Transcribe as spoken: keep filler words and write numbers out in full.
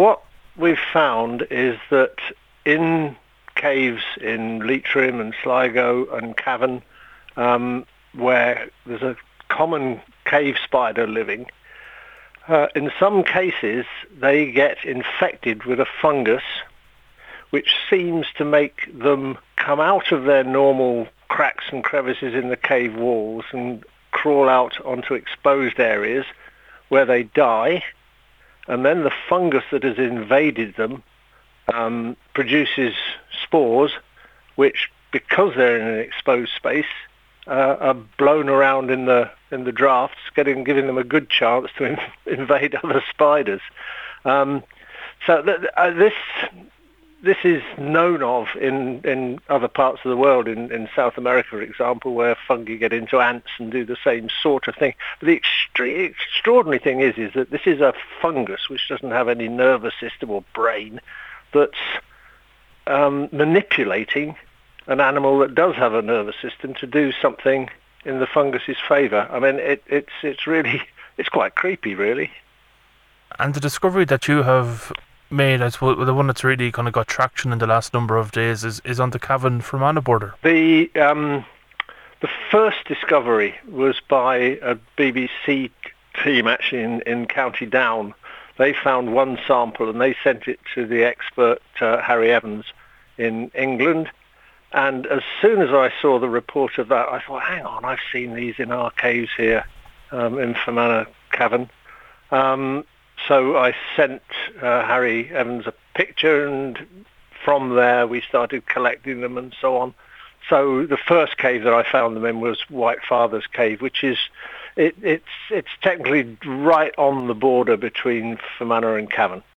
what we've found is that in caves in Leitrim and Sligo and Cavan, um, where there's a common cave spider living, uh, in some cases they get infected with a fungus which seems to make them come out of their normal cracks and crevices in the cave walls and crawl out onto exposed areas where they die, and then the fungus that has invaded them um, produces spores which, because they're in an exposed space, uh, are blown around in the in the drafts, getting giving them a good chance to in, invade other spiders. Um, so th- uh, this this is known of in, in other parts of the world, in, in South America, for example, where fungi get into ants and do the same sort of thing. But the extre- extraordinary thing is, is that this is a fungus which doesn't have any nervous system or brain that's um, manipulating an animal that does have a nervous system to do something in the fungus's favour. I mean, it, it's it's really, it's quite creepy, really. And the discovery that you have made, I suppose, the one that's really kind of got traction in the last number of days is, is on the Cavan-Fermanagh border. The um, the first discovery was by a B B C team, actually, in, in County Down. They found one sample and they sent it to the expert uh, Harry Evans in England. And as soon as I saw the report of that, I thought, hang on, I've seen these in our caves here um, in Fermanagh Cavan. Um, so I sent uh, Harry Evans a picture, and from there we started collecting them and so on. So the first cave that I found them in was White Father's Cave, which is, it, it's, it's technically right on the border between Fermanagh and Cavan.